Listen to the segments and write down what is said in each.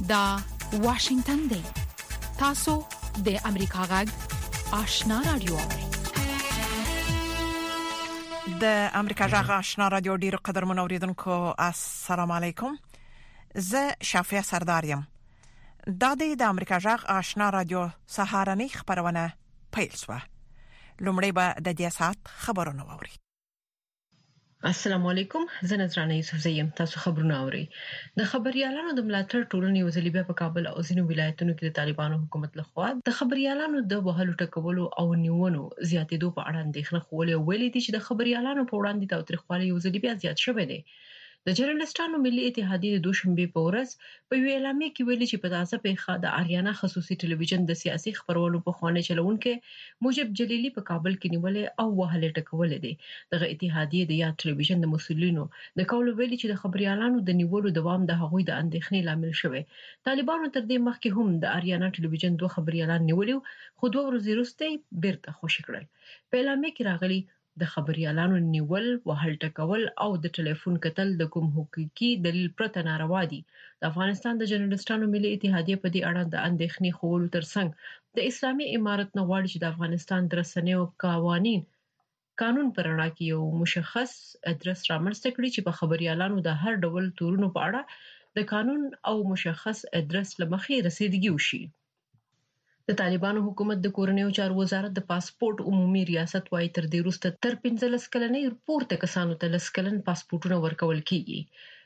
دا واشنگتن دی. تاسو د امریکا غږ آشنا رادیو. د امریکا غږ آشنا رادیو ډیر قدر منوریدونکو السلام علیکم. زه شافیا سردارم. د امریکا غږ آشنا رادیو سهارنی خبرونه پیل شوه. لومړی به د دې سات خبرونه واوري. السلام علیکم، زه نذرانه یوسفزۍ یم. تاسو خبرونه اورئ. د خبريالانو د ملاتړ ټولنې وزلیبه په کابل او ځینو ولایتونو کې د طالبانو حکومت لخوا د خبريالانو د وهلو ټکولو او نیونو زیاتېدو په اړه اندېښنه خولې ویلي دي چې د خبريالانو په وړاندې تاوتریخوالي وزلیبه زیات شوی دی. د جرنالستانو ملي اتحادیې د دوشنبه په ورځ په ویلامې کې ویلي چې په تازه پیښه د آریانا خصوصي ټلویزیون د سیاسي خبرونو په خوانې چلونکو موجب جلیلی په کابل کې نیولې او وهلې ټکولې دي. دغه اتحادیې د یا ټلویزیون د مسؤلینو د کول ویلي چې د خبريالانو د نیولو دوام د هغوی د اندېښنې لامل شوی. طالبانو تر دې مخکې هم د آریانا ټلویزیون دوه خبريالان نیولیو، خو دوه ورځې وروسته بیرته خوشي کړل. په اعلامیه کې راغلي د خبريالانو نیول، وهل ټکول او د ټلیفون کتل د کوم حقوقي دلیل پرته ناروا دي. د افغانستان د جرنالستانو ملي اتحادیې په دې اړه د اندېښنې خولو ترڅنګ د اسلامي امارت نه غواړي چې د افغانستان د رسنیو قانون پر اړه کې یو مشخص ادرس رامنځته کړي چې په خبريالانو د هر ډول تورونو په اړه د قانون او مشخص ادرس لمخې رسیدګي وشي. د طالبانو حکومت د کورنیو چارو وزارت د پاسپورت عمومي ریاست وايي تر دې وروسته تر 15 کلنې پورته کسانو ته 10 کلن پاسپورتونه ورکول کیږي.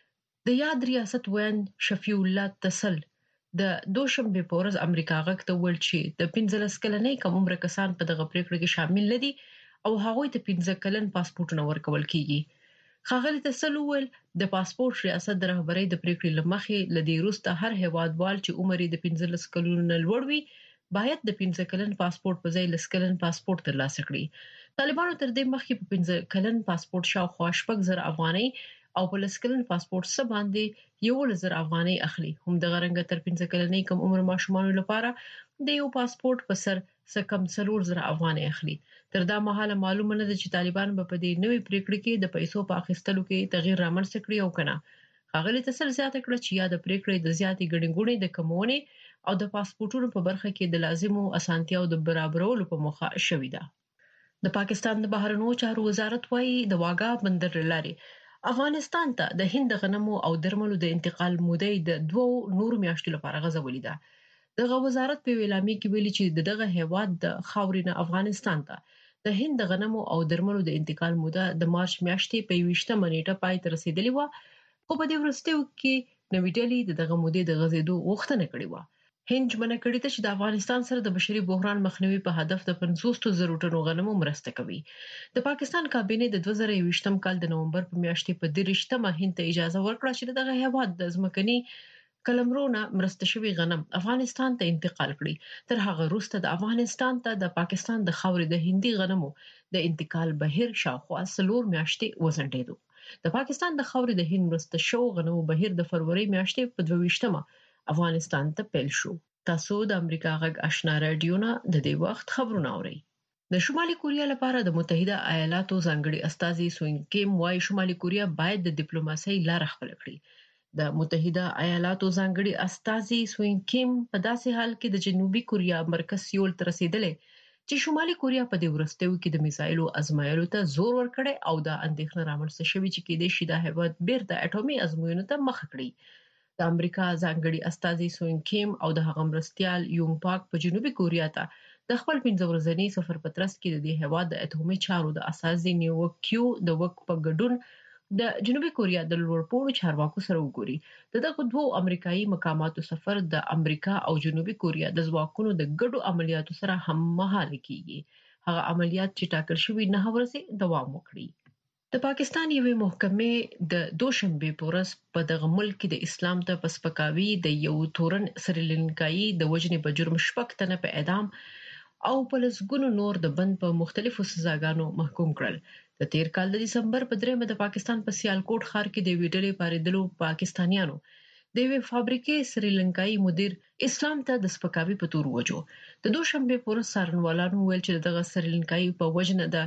د یاد ریاست وین شفیع الله تسل د دوشنبه په ورځ امریکا غږ ته ویل چې د 15 کلنې کم عمر کسان په دغه پریکړه کې شامل دي او هغوی ته 15 کلن پاسپورتونه ورکول کیږي. ښاغلي تسل ویل د پاسپورت ریاست د رهبرۍ د پریکړې لمخې لدې وروسته هر هیوادوال چې عمر یې د 15 کلونو نه لوړ وي باید د 15 کلن پاسپورت په ځای 10 کلن پاسپورت ترلاسه کړي. طالبانو تر دې مخکې په 15 کلن پاسپورت شاوخوا 8,000 افغانۍ او په 10 کلن پاسپورت څخه باندې 1,000 افغانۍ اخلي. هم د غرنګ تر 15 کلنې کم عمر ماشومان لپاره د یو پاسپورت په سر کم 4,000 افغانۍ اخلي. تر دا مهاله معلومه نه ده چې طالبان به په دې نوې پریکړه کې د پیسو په اخیستلو کې تغییر رامنځته کړي او کنه. ښاغلي تسل زیاته کړه چې یا د پریکړې د زیاتې ګڼګونې د کمونې او د پاسپورتونو په برخه کې د لازمو اسانتیاو د برابرولو په موخه شوې ده. د پاکستان د بهرنیو چارو وزارت وايي د واګا بندر لاري افغانستان ته د هند غنمو او درملو د انتقال مودې د 2 نور میاشتو لپاره غځولې ده. دغه وزارت په اعلامیه کې ویلي چې دغه هیواد د خاورینه افغانستان ته د هند غنمو او درملو د انتقال موده د مارچ میاشتې په 20مه نیټه پای ته رسیدلې و، خو په دې وروستیو کې نوې ډلې دغه مودې د غځېدو غوښتنه کړې و. هند ژمنه کړې ده چې د افغانستان سره د بشري بحران مخنیوي په هدف د 50,000 ټنو غنمو مرسته کوي. د پاکستان کابینه د 2023م کال د نومبر په میاشتې په 30مه هند ته اجازه ورکړه چې دغه هیواد د ځمکني کلمرونه مرسته شوی غنم افغانستان ته انتقال کړي. تر هغه وروسته د افغانستان ته د پاکستان د خاورې د هندي غنمو د انتقال بهیر شاوخوا 4 میاشتې وزنډېدو. د پاکستان د خاورې د هند مرسته شو غنمو بهیر د فروری میاشتې په 22مه افغانستان ته پیل شو. تاسو د امریکا غږ آشنا رادیو نه د دې وخت خبرونه اورئ. د شمالي کوریا لپاره د متحده ایالاتو ځانګړي استازي سوین کیم وايي شمالي کوریا باید د ډیپلوماسۍ لار خپل کړي. د متحده ایالاتو ځانګړي استازي سوین کیم په داسې حال کې د جنوبي کوریا مرکز سیول ته رسیدلې چې شمالي کوریا په دې وروستیو کې د میزایلو ازمایلو ته زور ورکړي او د اندېښنه رامنځته شوې چې کېدې شي د هیواد بیرته اټومي ازموینو ته مخه کړي. د امریکا ځانګړي استازي سوین کیم او د هغه مرستيال یونګ پاک په جنوبي کوریا ته د خپل 15 ورځني سفر په ترڅ کې د هیواد د اټومي چارو د اساسي نیوکیو د وک په ګډون د جنوبي کوریا د لوړپوړو چارواکو سره وګوري. دغه دوه امریکایي مقاماتو سفر د امریکا او جنوبي کوریا د ځواکونو د ګډو عملیاتو سره هم مهاله کیږي. هغه عملیات چې ټاکل شوی نه ورځې دوام وکړي. د پاکستان یوې محکمې د دوشنبه په ورځ په دغه ملک کې د اسلام ته پسپکاوي د یو تورن سریلانکایي د وجنې په جرم شپږ تنه په اعدام او په لسګونو نور د بند په مختلفو سزاګانو محکوم کړل. د تیر کال د دسمبر په 3مه د پاکستان په سیالکوټ ښار کې د ویډلې پاریدلو پاکستانیانو د یوې فابریکې سریلانکایي مدیر اسلام ته د سپکاوي په تور وجو. د دوشنبه په ورځ څارنوالانو ویل چې دغه سریلانکایي په وجنه د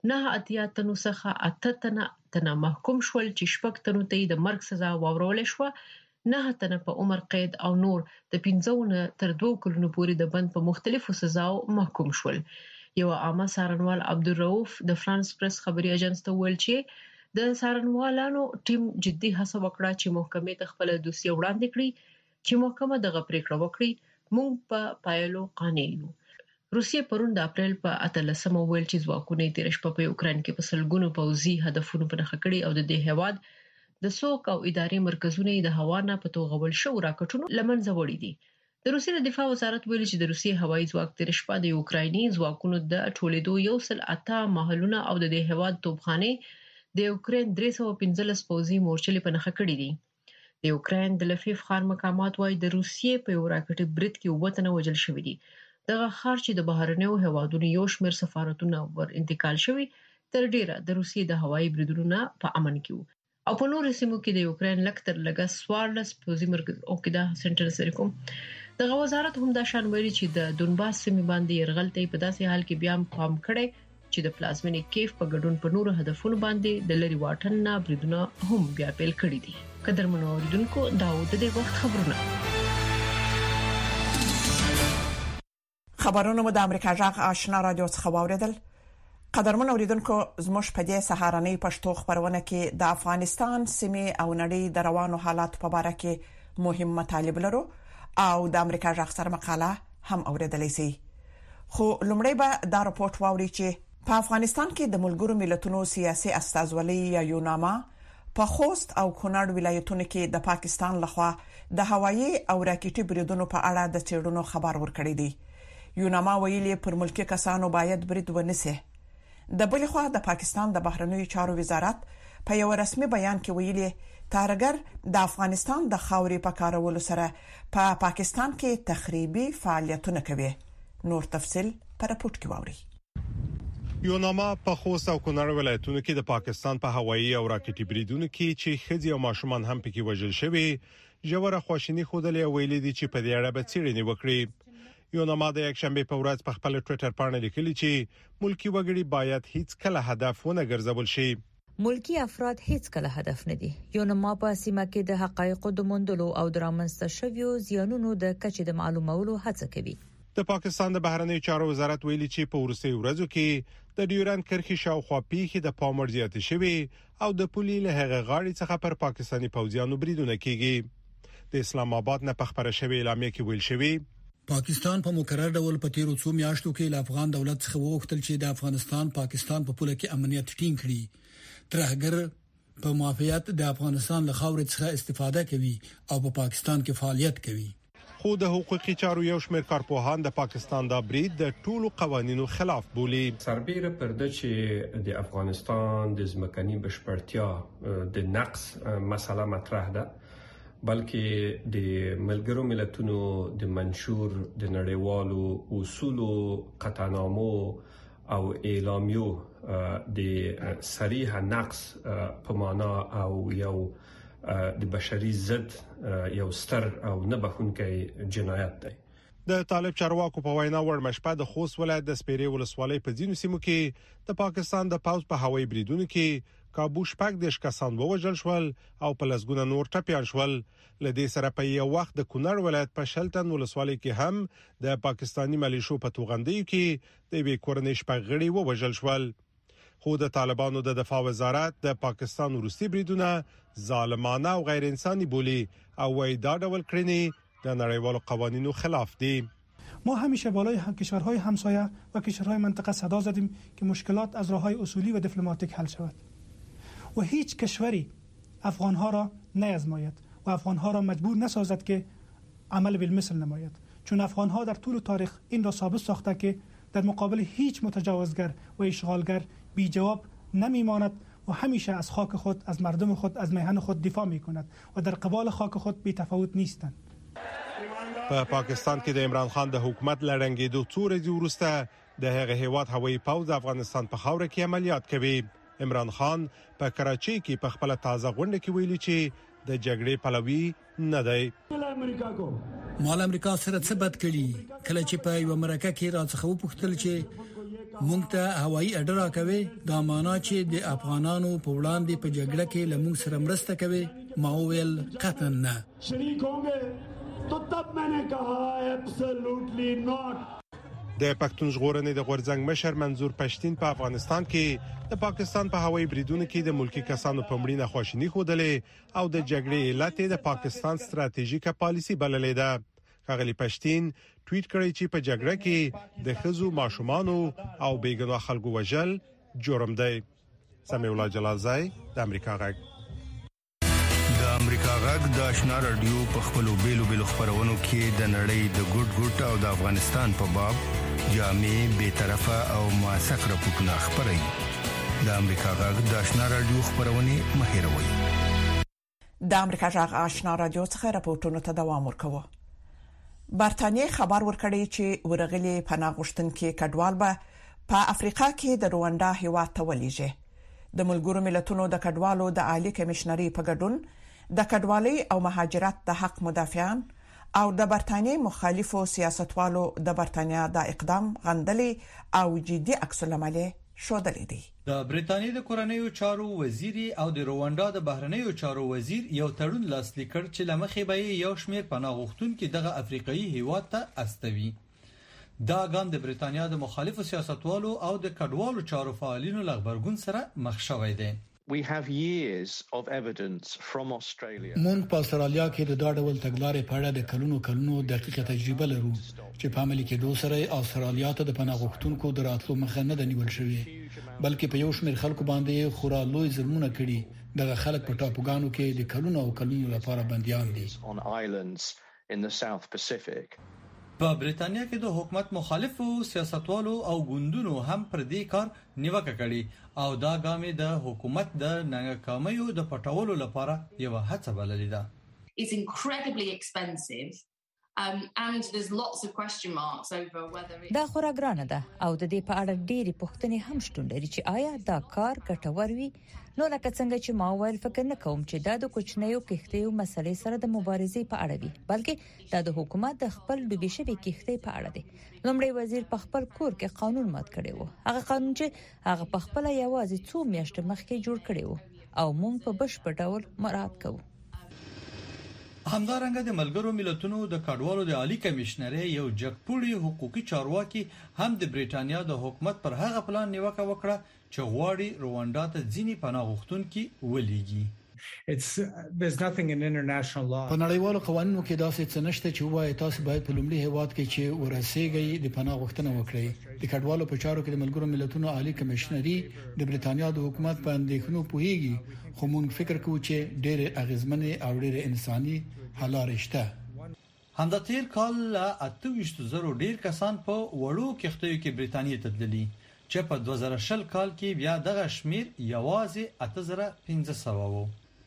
9 تنو څخه 8 تنه محکوم شول چې شپږ تنو ته د مرګ سزا واورول شو 9 تنه په عمر قید او نور د 15 تر 2 کلونو پورې د بند په مختلفو سزاو محکوم شول. یو عامه څارنوال عبدالرؤف د فرانس پریس خبري اژانس ته ویل چې د څارنوالانو ټیم جدي هڅه وکړه چې محکمې ته خپل دوسیه وړاندې کړي چې محکمه دغه پریکړه وکړي. موږ په پایلو قانع یو. روسیې پرون د اپریل په 18 ویل چې ځواکونه یې تیر شپه په یوکرين کې په سلګونو پوځي هدفونو په نښه کړي او د دې هواد د سوق او اداري مرکزونو د هوا نه په توغول شو راکټونو لمنځه وړي دي. د روسیې د دفاع وزارت ویلي چې د روسیې هوایي ځواک تیر شپه د یوکرایني ځواکونو د ټولیدو 108 محلونه او د دې هواد توپخانه د یوکرين 315 پوځي مورچلې په نښه کړي دي. د یوکرين د لفیف خار مقامات وايي د روسیې په یو راکټ برید کې وطن وجل شوې دي. دغه خار چې د بهرنیو هوادونو یو شمېر سفارتونه ور انتقال شوی تر ډیره د روسیې د هوایي بریدونو په امن کې وو او په نورو سیمو کې د یوکرين لکتر لګا سوارلس پوزي مرکز او کې د سنټر سره کوم دغه وزارت هم دا شان ویلي چې د دونباس سیمې باندې يرغلته په داسې حال کې بیا پام کړي چې د پلازمینې کیف په ګډون په نورو هدفونو باندې د لری واټن نه بریدونه هم بیا پیل کړي دي. قدرمنو اوریدونکو دا د دې وخت خبرونه خبرونه مو د امریکا جغ آشنا رادیو څخه واوریدل. قدرمن اوریدونکو زموږ په دې سهارنۍ پښتو خبرونه کې د افغانستان سیمې او نړۍ د روانو حالات په اړه کې مهم مطالب لرو او د امریکا جغ سره مقاله هم اوریدلای شي. خو لومړی به دا راپورټ واوري چې په افغانستان کې د ملګرو ملتونو سیاسي استازولۍ یا یوناما په خوست او کونړ ولایتونو کې د پاکستان لخوا د هوایي او راکټي بریدونو په اړه د چیرونو خبر ورکړی دی. یوناما ویلي پر ملکی کسانو باید برید ونیسي. د بل خوا د پاکستان د بهرنیو چارو وزارت په یو رسمي بیان کې ویلي تارګر د افغانستان د خاورې په کارولو سره په پاکستان کې تخریبي فعالیتونه کوي. نور تفصيل پر راپورټ کې واوري. یوناما په خوست او کونړ ولایتونو کې د پاکستان په هوایي او راکټي بریدونو کې چې خځې او ماشومان هم پکې وژل شوي جوړه خواشینی خودلې ویلي دي چې په دې اړه به څېړنې وکړي. یوناما د یک شنبه په ورځ په خپل ټوئیټر باندې لیکلي چې ملکی وګړي باید هیڅ کله هدف ونه ګرځول شي. ملکی افراد هیڅ کله هدف نه دي. یوناما په سیمه کې د حقایقو د موندلو او درامنځته شویو زیانونو د کچې د معلومولو هڅه کوي. د پاکستان د بهرنیو چارو وزارت ویلي چې په ورسته ورځو کې د ډیورند کرښې شاوخوا پیښې د پاموړ زیاتې شوي او د پولي له هغه غاړې څخه پر پاکستاني پوځیانو بریدونه کیږي. د اسلام آباد نه په خبره شوی اعلامیه کې ویل شوی پاکستان په مقرر ډول په تیرو څو میاشتو کې له افغان دولت څخه وغوښتل چې د افغانستان پاکستان په پوله کې امنیت ټینګ کړي. ترهګر په موافقت د افغانستان له خاورې څخه استفاده کوي او په پاکستان کې فعالیت کوي. خو د حقوقي چارو یو شمېر کارپوهان د پاکستان د برید د ټولو قوانینو خلاف بولي. سربېره پر د چې د افغانستان د ځمکني بشپړتیا د نقص مسله مطرح ده بلکې د ملګرو ملتونو د منشور د نړیوالو اصولو قطعنامو او اعلامیو د صریح نقص په معنا او یو د بشري ضد یو ستر او نه بخښونکی جنایت دی. د طالب چارواکو په وینا ورمشپه د خوست ولایت د سپیرې ولسوالۍ په ځینو سیمو کې د پاکستان د پاوز په هوایي بریدونو کې کابو شپږ د کسان ووژل شول او په لسګونه نور ټپيان شول. لدې سره په یو وخت د کونړ ولایت په شلتن ولسوالۍ کې هم د پاکستاني ملیشو په توغندۍ کې د وی کورنۍ شپږ غړي ووژل شول. خو د طالبانو د دفاع وزارت د پاکستان روسي بریدونه ظالمانه او غیر انساني بولی او وايي دا ډول کړنې د نړیوالو قوانینو خلاف دي. ما همیشه بالای کشورهای همسایه و کشورهای منطقه صدا زدیم که مشکلات از راههای اصولی و دیپلماتیک حل شود و هیچ کشوری افغانها را نیازماید و افغانها را مجبور نسازد که عمل بالمثل نماید، چون افغانها در طول تاریخ این را ثابت ساخته که در مقابل هیچ متجاوزگر و اشغالگر بی جواب نمیماند و همیشه از خاک خود، از مردم خود، از میهن خود دفاع میکند و در قبال خاک خود بی تفاوت نیستند. په پاکستان کې د عمران خان د حکومت لړنګېدو څو ورځې وروسته د هغه هیواد هوایي پوځ افغانستان په خاوره کې عملیات کوي. عمران خان په کراچۍ کې په خپل تازه غونډه کې ویلي چې د جګړې پلوي نه دی. مال امریکا سره څه بد کړي کله چې په یو مرکه کې راڅخه وپوښتل چې مونږ ته هوایي اډر راکوي دا معنا چې د افغانانو په وړاندې په جګړه کې لمونږ سره مرسته کوي ما ویل قطعا نه شریک هونګه تو تب میں نے کہا ایبسولوټلی ناٹ د پښتون ژغورنې د غورځنګ مشر منظور پښتين په افغانستان کې د پاکستان په هوایي بریدونو کې د ملکی کسانو په مړینه خواشینی خوده او د جګړې علت د پاکستان ستراتیژیکه پالیسی بللې ده ښاغلي پښتين ټویټ کړی چې په جګړه کې د خزو ماشومانو او بیګناه خلکو وژل جرم دی سمیع الله جلالزای د امریکا غږ د امریکا غږ د آشنا رادیو په خپلو بیلو خبرونو کې د نړۍ د ګډ او د افغانستان په باب جامع به طرفه او موثق راپورټونه خبري د امریکا غږ د آشنا رادیو خبرونه مهیروي د امریکا غږ آشنا رادیو څخه راپورټونه ته دوام ورکوي برتانیې خبر ورکړی چې ورغلي پناه غوښتونکي کډوال به په افریقا کې د رواندا هیواد ته ولېږي د ملګرو ملتونو د کډوالو د عالی کمشنري په ګډون د کډوالۍ او مهاجرت د حق مدافعان او د برتانیې مخالفو سیاستوالو د برتانیا د اقدام غندلي او جدي عکس العمل شودلې دي د برتانیې د کورنیو چارو وزیر او د رواندا د بهرنیو چارو وزیر یو تړون لاسلیک کړ چې لمخې به یو شمېر پناه غوښتونکي دغه افریقایي هیواد ته استوي دا ګام د برتانیا د مخالفو سیاستوالو او د کډوالو چارو فعالینو لغبرګون سره مخ شوی دی We have years of evidence from Australia. مونږ په استرالیا کې د دا ډول تګلارې په اړه د کلونو دقیقه تجربه لرو چې په عملي کې دوه سره استرالیا ته د پناه غوښتونکو دراتلو مخه نه نیول شوې بلکې په یو شمېر خلکو باندې خورا لوی ظلمونه کړي دغه خلک په ټاپوګانو کې د کلونو لپاره بنديان دي on islands in the South Pacific. په برتانیا کې د حکومت مخالفو سیاستوالو او ګوندونو هم پر دې کار نیوکه کړې او دا ګامې د حکومت د ناکامیو د پټولو لپاره یو هڅه بللې ده. It's incredibly expensive and there's lots of question marks over whether دا خورا ګرانه ده او د دې په اړه ډېری پوښتنې هم شتون لري چې آیا دا کار ګټور وي نو لکه څنګه چې ما ویل فکر نه کوم چې دا د کوچنیو کښتیو مسلې سره د مبارزې په اړه وي بلکې دا د حکومت د خپل ډوبې شوی کښتۍ په اړه دی لومړی وزیر په خپل کور کې قانون مات کړی و هغه قانون چې هغه په خپل یوازې 2 میاشتې مخکې جوړ کړی و او موږ په بشپړ ډول مراعات کوو همدارنګه د ملګرو ملتونو د کډوالو د عالی کمشنري یو جګپوړي حقوقي چارواکي هم د برتانیا د حکومت پر هغه پلان نیوکه وکړه چې غواړي رواندا ته ځینی پناه غوښتونکي ولېږي there's nothing in international law په نړیوالو قوانینو کې داسې څه نشته چې وایي تاسو باید په لومړي هیواد کې چې ورسېږئ د پناه غوښتنه وکړئ د کډوالو په چارو کې د ملګرو ملتونو عالی کمشنري د برتانیا د حکومت په اندېښنو پوهیږي خو موږ فکر کوو چې ډېر اغیزمنې او ډېر انساني حل لارې شته همدا تیر کال 28,000 ډیر کسان په وړو کښتیو کې برتانیې ته تللي چې په 2020 کال کې بیا دغه شمیر یوازې 8500 وو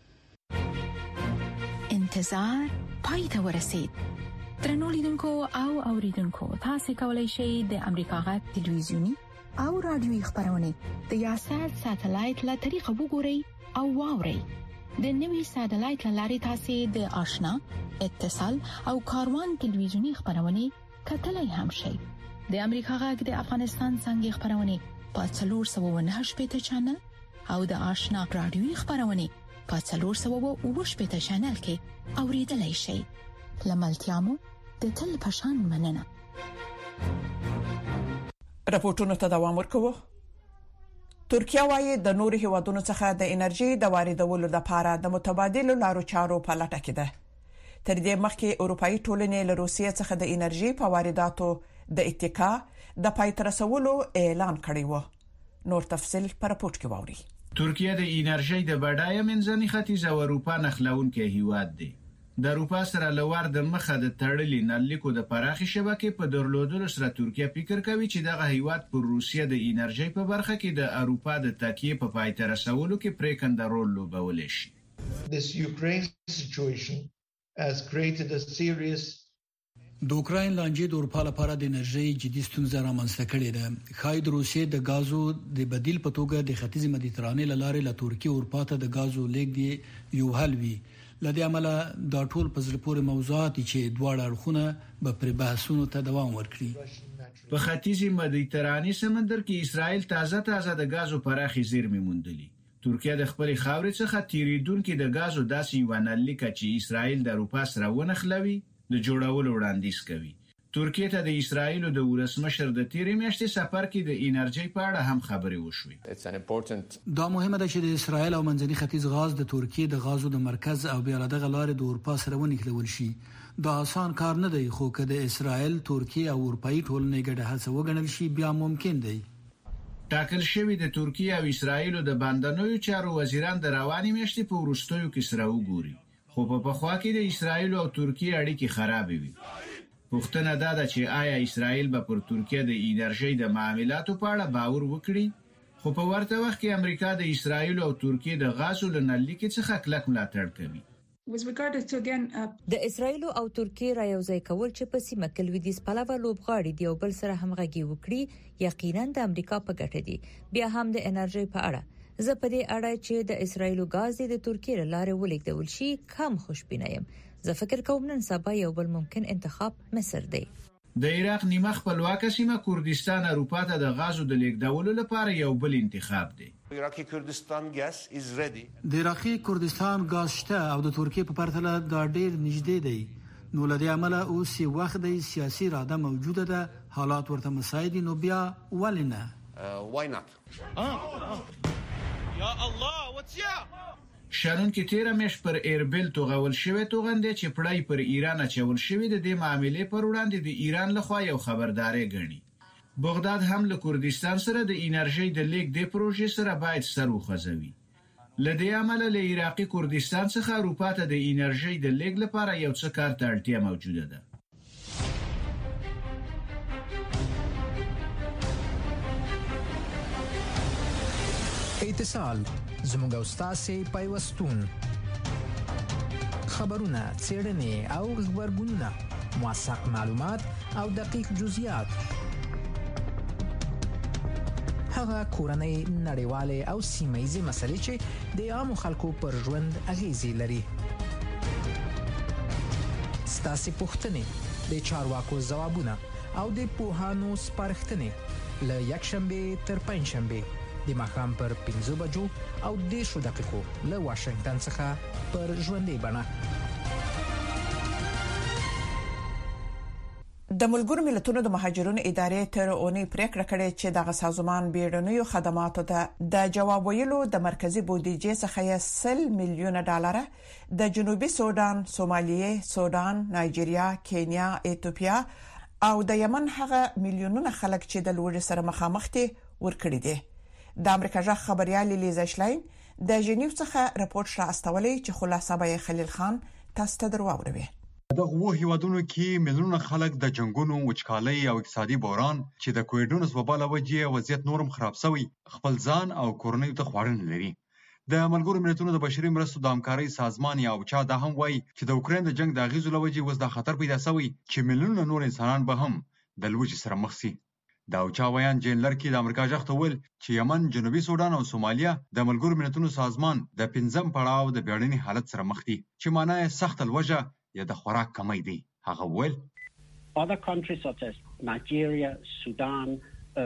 انتظار پای ته ورسید درنو لیدونکو او اوریدونکو تاسو کولی شئ د امریکا غږ ټلویزیونی او رادیوي خبرونه د یاشر ساتلایت له طریقو وګورئ او واورئ د نوي ساتلایت لارې تاسو د آشنا اتصال او کاروان ټلویزیونی خبرونه کتلای هم شئ د امریکا غږ د افغانستان څنګه خبرونه په 398 چینل او د آشنا رادیوي خبرونه په 398 چینل کې اوریدلای شئ لملتيامو د تل پشان مننه راپورټونو ته دوام ورکوي ترکیه وايي د نورو هیوادونو څخه د انرژي د واردولو لپاره د متبادل لارو چارو په لټه کې ده تر دې مخکې اروپאי ټولنې له روسیې څخه د انرژي په وارداتو د اتکا د پای تر رسولو اعلان کړی و نور تفصيل پر راپورټ کې واوري ترکیه د انرژي د بډایه منځني ختیځ او اروپا نخلونکي هیواد دی د اروپا سره لوړ د مخه د تړلې نلیکو د پراخي شبکې په درلودلو سره ترکیه فکر کوي چې دغه هیواد پر روسیه د انرژي په برخه کې د اروپا د تکیه په پای تر رسولو کې پریکنده رول لوبولی شي This Ukraine situation has created a serious د اوکراین لانجې د اروپا لپاره د انرژي جدي ستونزه رامنځته کړې ده خای د روسیې د غازو د بدیل په توګه د ختیځ مدیترانې لارې له ترکیه اروپا ته د غازو لیک دی یو حل وی لدې عمله دا ټول په ځل پورې موضوعات چې دواړه اړخونه به پر بحثونو ته دوام ورکړي په ختیځي مدیترانې سمندر کې اسرائیل تازه د غازو پراخي زیرمې موندلي. ترکیه د خپل خاورې څخه تیریدونکو د غازو داسې یو نلیکه چې اسرائیل د اروپا سره ونخلوي د جوړولو وړاندیز کوي. ترکیه ته د اسرائیل د ولسمشر د تیرې میاشتې سفر کې د انرژي په اړه هم خبرې وشوې. دا مهمه ده چې د اسرائیل او منځني ختیځ غاز د ترکیه د غازو د مرکز او بیا دغه لارې د اروپا سره ونښلول شي. دا آسان کار نه دی، خو که د اسرائیل، ترکیه او اروپאי ټولنې ګډه هڅه وګڼل شي بیا ممکن دی. ټاکل شوی د ترکیه او اسرائیل د باندنوي چارو وزیران د رواني میاشتې په وروستیو کې سره وګوري، خو په پخوا کې د اسرائیل او ترکیه اړیکې خراب وي. پوښتنه دا ده چې آیا اسرائیل به پر ترکیه د انرژي د معاملاتو په اړه باور وکړي، خو په ورته وخت کې امریکا د اسرائیل او ترکیه د غازو لنلیکې څخه کلک ملاتړ کوي. د اسرائیل او ترکیه را یوځای کول چې په سیمه کې لویدیځ پلوه لوبغاړي دی او بل سره همغږي وکړي یقینا د امریکا په ګټه دی. بیا هم د انرژي په اړه زه په دې اړه چې د اسرائیل غاز د ترکیه لاره ولیکدول شي کم خوشبینه یم. زه فکر کوم نن سبا یو بل ممکن انتخاب مصر دی. د عراق نیمه خپلواکه سیمه کردستان اروپا ته د غازو د لیږدولو لپاره یو بل انتخاب دی. عراقي کردستان ګاز از ریډي. د عراقي کردستان ګاز شته او د ترکیه په پرتله دا ډیر نږدې دی. نو لدی عمله اوس وخت د سیاسي اراده موجوده ده، حالات ورته مساعد نو بیا ولنه why not یا الله وتیا شانون کې تیر مېش پر ایربل توغول شوی توغندې چې پړای پر ایران اچول شوی د دې معاملې پر وړاندې د ایران لخوا یو خبرداري غني. بغداد هم له کردستان سره د انرژي د لیک د پروژې سره باید سر وخزوي. لدې عمله له عراقي کردستان څخه اروپا ته د انرژي د لیک لپاره یو څه کار ته اړتیا موجوده ده. اتصال زموږ استاسي پیوستون خبرونه څېړنې او خبرګونونه موثق معلومات او دقیق جزئیات هغه کورنۍ نړیوالې او سیمه‌ییزې مسلې چې د عامو خلکو پر ژوند اغیزې لري. ستاسو پوښتنې د چارواکو ځوابونه او د پوهانو سپارښتنې له یکشنبه تر پنځشنبه د ماښام پر 5 بجو او 10 دقیقو له واشنگټن څخه پر ژوندۍ بڼه. د ملګرو ملتونو د مهاجرونو ادارې تر اونۍ پریکړه کړې چې د سازمان بیړنیو خدماتو ته د جواب ویلو د مرکزی بودیجې څخه $100 میلیون د جنوبي سودان، سومالیه، سودان، نایجیریا، کینیا، ایتوپیا او د یمن هغه میلیونونه خلک چې د لوړ سره مخامخ دي ورکړي دي. د امریکا ژغ خبريال لیزا شلاین د جنیو څخه راپورټ را استولې چې خلاصه به خلیل خان تاسو ته دروړوي. دغه هیوادونو کې میلیونونه خلک د جنگونو، وچکالۍ او اقتصادي بحران چې د کووډ-19 وبا له وجې وضعیت نورم خراب شوی خپل ځان او کورنۍ ته خواړن لري. د ملګرو ملتونو د بشري مرستو د همکارۍ سازمان یا اوچا دا هم وایي چې د اوکرين د جنگ د اغیزو له وجې وز د خطر پیدا شوی چې میلیونونه نور انسانان به هم د لوږې سره مخ شي. دا اوچا ویان جین لرکی د امریکا ژغ ته ویل چې یمن، جنوبي سودان او سومالیا د ملګرو ملتونو سازمان د 5م پړاو د بیړني حالت سره مخ دي چې معنی یې سخت لوږه یا د خوراک کمی دی. هغه ویل other countries such as Nigeria, Sudan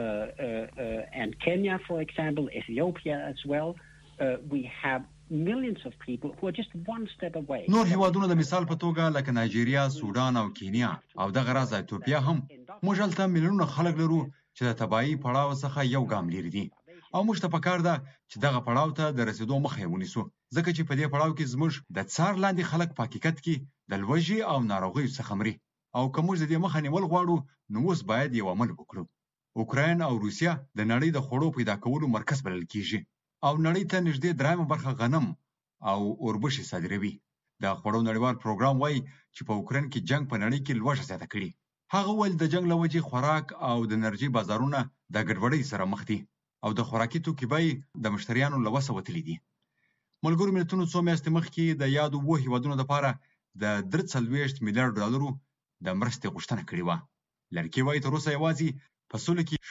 and Kenya, for example, Ethiopia as well, we have millions of people who are just one step away. نور هیوادونه د مثال په توګه لکه نایجیریا، سودان او کینیا او دغه راز ایتوپیا هم موږ هلته میلیونونه خلک لرو چې د تبعی پړاو څخه یو ګام لري دي او موږ ته پکار ده چې دغه پړاو ته د رسیدو مخه ونیسو ځکه چې په دې پړاو کې زموږ د څار لاندې خلک په حقیقت کې د لوږې او ناروغیو څخه مري او کوم د دې مخه نیول غواړو نو اوس باید یو عمل وکړو. اوکراین او روسیا د نړۍ د خوړو پیدا کولو مرکز بلل کیږي او نړۍ ته نږدې درېمه برخه غنم او اوربشي صادروي. د خوړو نړیوال پروګرام وایي چې په اوکراین کې جنگ په نړۍ کې لوږه زیاته کړې. هغه ول د جنگ لوجې خوراک او د انرژي بازارونه د ګډوډۍ سره مخ دي او د خوراکي توکو بیې د مشتریانو له وسه وتلې دي. ملګرو ملتونو څو میاشتې مخکې د یادو وو هیوادونو لپاره د $43 میلیارډ د مرستې غوښتنه کړې و. لړکی وایي تر اوسه یوازې په سلو کې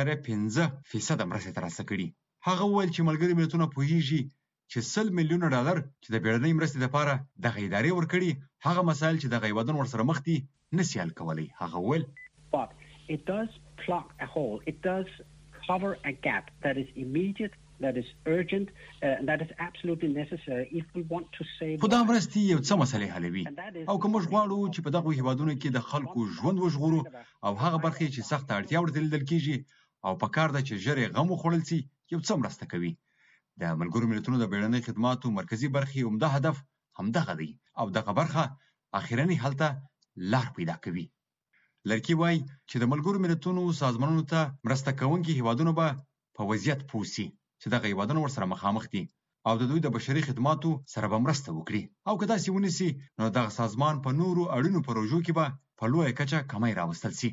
6.5% مرستې ترلاسه کړي. هغه وویل چې ملګري ملتونه پوهیږي چې $100 میلیون چې د بیړنۍ مرستې لپاره دغه ادارې ورکړي هغه مسایل چې دغه هیوادونه ورسره مخ دي نشي حل کولی. هغه وویل But it does plug a hole. It does cover a gap that is immediate, that is urgent, and that is absolutely necessary if we want to save. خو دا مرستې یو څه مسلې حلوي او که موږ غواړو چې په دغه هیوادونو کې د خلکو ژوند وژغورو او هغه برخې چې سخت اړتیا ورته لیدل کیږي او په کار ده چې ژر غم وخوړل شي یو څه مرسته کوي. د ملګرو ملتونو د بیړنۍ خدماتو مرکزی برخې عمده هدف همدغه دی او دغه برخه اخیرنی حل ته لار پیدا کوي. لرکی وای چې د ملګرو ملتونو سازمانونو ته مرسته کوونکي هیوادونو به په وضعیت پوسی چې دغه هیوادونه ورسره مخامخ دي او د دوی د بشري خدماتو سره به مرسته وکړي او که داسې ونیسي نو دغه سازمان په نورو اړینو پروژو کې به په لویه کچه کمای راوستل شي.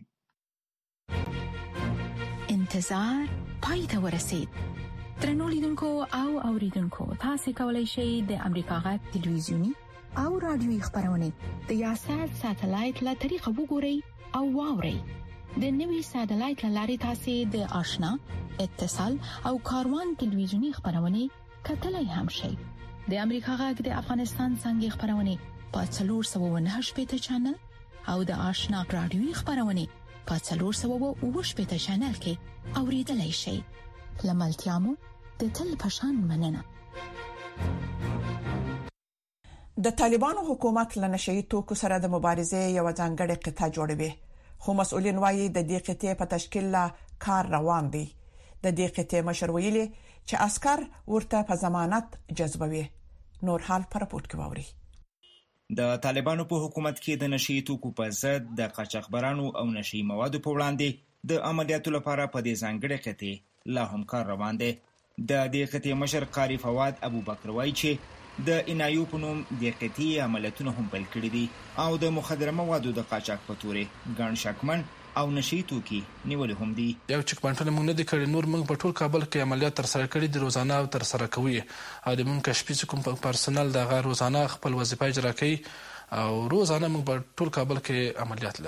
انتظار پای ته ورسید. درنو لیدونکو او اوریدونکو تاسو کولی شئ د امریکا غږ تلویزیونی او رادیوي خبرونه د یاشات ساتلایت له طریقه وګورئ او واورئ. د نوي ساتلایت لارې تاسو د آشنا اتصال او کاروان تلویزیونی خبرونه کتلای هم شئ. د امریکا غږ د افغانستان څنګه خبرونه په 498 چینل او د آشنا رادیوي خبرونه په 408 چینل کې اوریدلای شئ. لملتيامو د تل پشان مننه. د طالبانو حکومت له نشئی توکو سره د مبارزې یو ځانګړی قطعه جوړوي خو مسؤلین وايي د دې قطعې په تشکیل لا کار روان دی. د دې قطعې مشر ویلي چې عسكر ورته په ضمانت جذبوي. نور حال پر راپورټ کې ووري. د طالبانو په حکومت کې د نشئی توکو په ضد د قاچاقبرانو او نشئی موادو په وړاندې د عملیاتو لپاره په دې ځانګړي قطعې لا هم کار روان دی. د دې قطعې مشر قاری فواد ابوبکر وایي چې د انایو په نوم د قطعې عملیاتونه هم پیل کړي دي او د مخدره موادو د قاچاق په تورې ګڼ شکمن او نشئی توکي نیول هم دي. یو چک پانټونه موږ نه دي کړی، نور موږ په ټول کابل کې عملیات تر سره کړي دي، روزانه تر سره کوي او د موږ کشفي کوم پرسنل دغه روزانه خپل وظیفه اجرا کوي او روزانه موږ په ټول کابل کې عملیات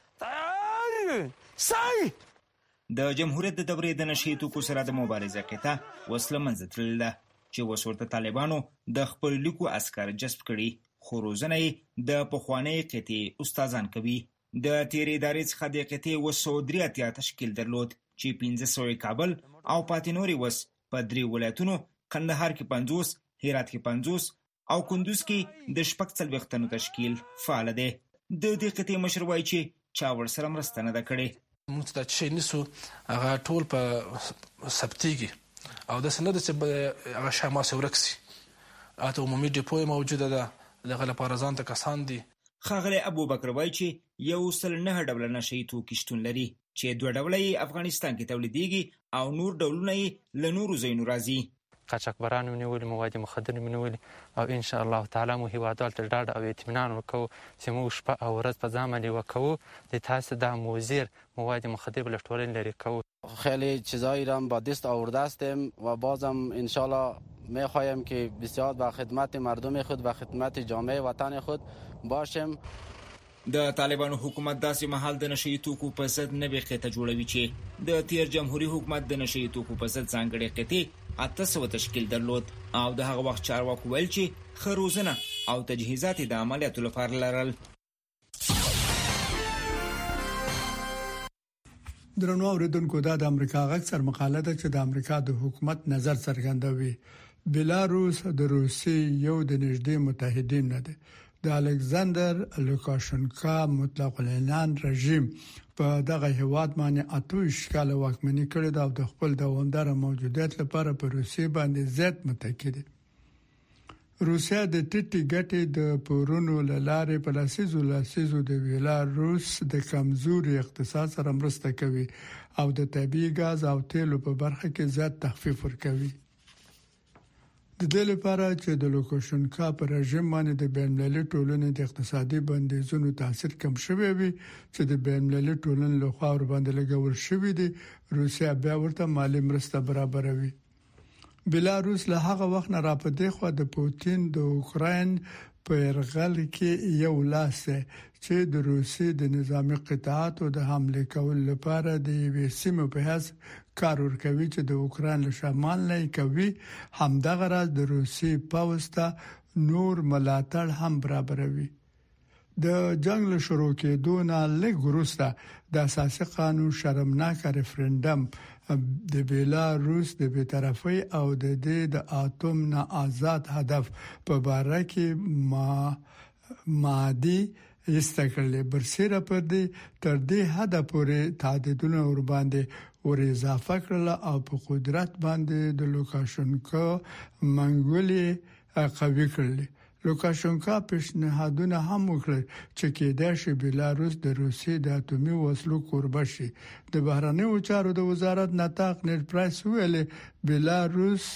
لرو. صحیح. د جمهوریت د دورې د نشئی توکو سره د مبارزه قطعه وسله منځ تللې ده چې وسورته طالبانو د خپل لیکو عسكر جذب کړي خو روزنه د پخوانی قطعې استادان کوي. د تیرې ادارې څخه د قطعې 183 تشکیل درلود چې 1500 کابل او پاتې نورې وس په 3 ولایتونو کندهار کې 50 هرات کې 50 او کندوز کې د 40 تشکیل فعال دی. د دې قطعې مشر وایي چې چا ورسره مرسته نه ده کړې. موږ د چي نسو هغه ټول په سبتيږي او د سند چې هغه شماسه ورکسي اته عمومي ډیپو موجوده ده دغه لپاره ځان ته کسان دي. خاغلی ابوبکر وایي چې یو سل نه ډول نشئی توکي شتون لري چې 2 ډول یې افغانستان کې تولیدېږي او نور ډولونه یې له نورو ځایونو راځي. قاچاقبران ونیول، مواد مخدر ونیول او ان شاء الله تعالی مو هیوادوال ته ډاډ او اطمینان ورکوو چې موږ شپه او ورځ په ځامن وکوو د تاسو د موزیر مواد مخدر بل ټولن لري کوو. خیلی چیزایی را با دست آورده هستیم و بازم ان شاء الله میخواهیم که بسیار با خدمت مردم خود و خدمت جامعه وطن خود باشیم. د طالبانو حکومت داسې مهال د نشئی توکو په ضد نوې قطعه جوړوي چې د تیر جمهوریت حکومت د نشئی توکو په ضد ځانګړې قطعې 800 تشکیل درلود او د هغه وخت چارواکو ویل چې ښه روزنه او تجهیزات د عملیاتو لپاره لرل. درنو اوریدونکو دا د امریکا غږ سر مقاله ده چې د امریکا د حکومت نظر څرګندوي. بلاروس د روسي یو د نږدې متحدین نه ده. د الکساندر لوکاشنکا مطلق العنان رژیم په دغه هیواد باندې 28 کال واکمني کړې ده او د خپل دوامدار موجودیت لپاره په روسي باندې زیات متکی ده. روسیا د ټټي ګټې د پورونو لاره په لاسیزو د بلاروس د کمزوري اقتصاد سره مرسته کوي او د طبيعي غاز او تیلو په برخه کې زیات تخفیف ورکوي. د دې لپاره چې د لوکاشنکا پر رژیم باندې د بین‌المللي ټولنې د اقتصادي بندیزونو تاثیر کم شوی وي چې د بین‌المللي ټولنې له خوا ور باندې لګول شوی دی، روسیا بیا ورته مالی مرسته برابروي. بلاروس له هغه وخت نه راپدې خو د پوتین د اوکراین په يرغل کې یو لاس چې د روسي د نظامی قطاعاتو د حمله کول لپاره د یوې سیمې په هڅ کار ورکوي چې د اوکراین له شمال نه کوي. همدغه راز د روسي پوسټه نور ملاتړ هم برابروي. د جنگ له شروع کېدو نه لږ وروسته د اساسي قانون شرمناک ریفرندم د بیلاروس د بیطرفۍ او د اتوم نه آزاد هدف په باره کې مادي استقلال برسره پر دې تر دې حد پورې تعهدونه ور باندې ور اضافه کړل او په قدرت باندې د لوکاشنکو منګولې قوي کړل. لوکاشنکو پیشنهادونه هم وکړل چې کېدای شي بیلاروس د روسیې د اتومي وسلو کوربه شي. د بهرنیو چارو د وزارت نطاق نیل پرایس ویلي بیلاروس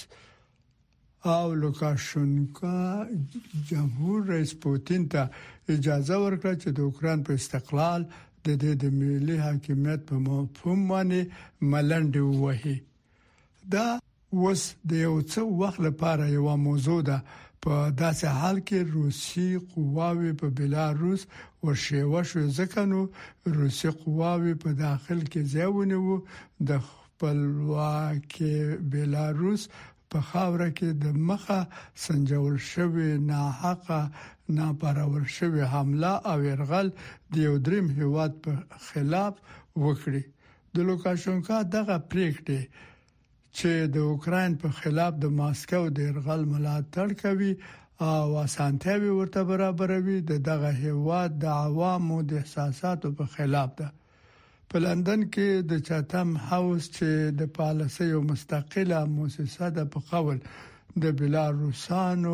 او لوکاشنکو جمهور رئیس پوتین ته اجازه ورکړه چې د اوکران په استقلال د ملي حاکمیت په مفهوم باندې ملنډ ووهي. دا اوس د یو څه وخت لپاره یو موضوع ده. په داسې حال کې روسي قواوي په بیلاروس ورشيوه شو ځکه نو روسي قواوي په داخل کې ځایونه وو د خپلواکي بیلاروس په خاوره کې د مخه سنجول شوی ناحقه ناپارول شوی حمله او يرغل د یو دریم هیواد په خلاف وکړي. د لوکاشنکو دغه پریکړه چې د اوکران په خلاف د ماسکو د يرغل ملاتړ کوي او اسانتیاوي ورته برابروي دغه هیواد د عوامو د احساساتو په خلاف ده. په لندن کې د چاتم هاوس چې د پالیسي او مستقله مؤسسه د په قول د بیلاروسانو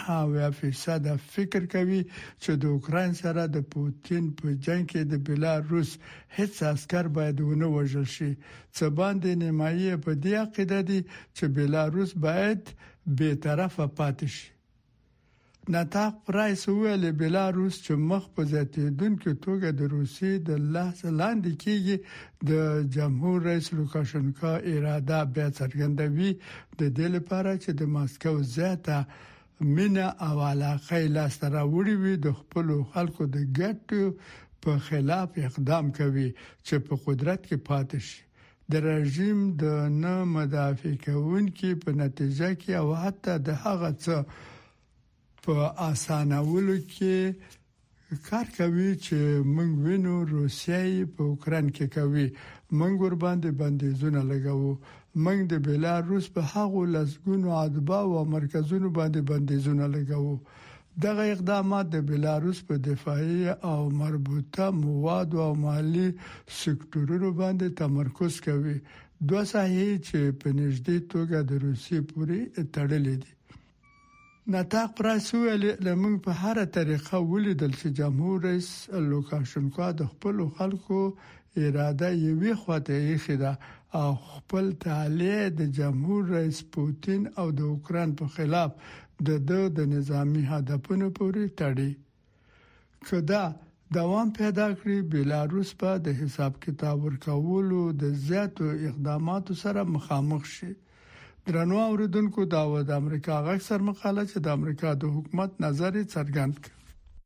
9% فکر کوي چې د اوکران سره د پوتین په جنگ کې د بیلاروس هیڅ عسكر باید ونه وژل شي. څه باندې نیمایي په دې عقیده دي چې بیلاروس باید بی‌طرفه پاتې شي. نطاق پرایس ویل بیلاروس چې مخ په زیاتېدونکو توګه د روسیې د لاس لاندې کېږي د جمهور رئیس لوکاشنکو اراده بیا څرګندوي د دې لپاره چې د ماسکو زیاته مینا او علاقه لاس راوړي وي د خپل خلکو د ګټو په خلاف اقدام کوي چې په قدرت کې پاتې شي. د رژیم د نه مدافع کوونکي په نتیجه کې او حتی د هغه څه په اسانولو کې کار کوي چې موږ وینو روسیې په اوکران کې کوي. موږ ور باندې بندیزونه لګاوو. موږ د بیلاروس په هغو لسګونو اتباع او مرکزونو باندې بندیزونه لګاوو. دغه اقدامات د بیلاروس په دفاعي او مربوطه مواد او مالی سکتورونو باندې تمرکز کوي. دوه ساحې چې په نږدې توګه د روسیې پورې تړلې دي. نطاق پرایس ویلي لمن په هر طریقه ولیدل چې جمهور رئیس لوکاشنکو د خپل خلکو اراده یې خواته یې خدا او خپل تعالی د جمهور رئیس پوتین او د اوکران په خلاف د نظامی هدفونو پورې تړي. کدا دوام پیدا کړی بیلاروس په د حساب کتاب ورکولو د زیاتو اقداماتو سره مخامخ شي. درنو اوریدونکو دا د امریکا غږ سر مقاله چې د امریکا د حکومت نظر څرګند کړ.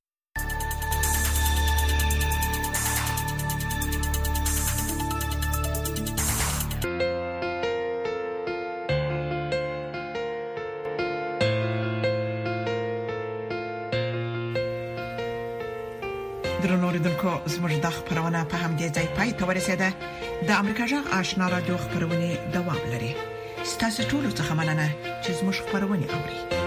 درنو اوریدونکو زموږ د خبرونه په هم دي ځای پای ته ورسېده. د امریکا غږ آشنا رادیو خبرونه دوام لري. ستاسو ټول څه مننه چې زموږ خبرونه اوري.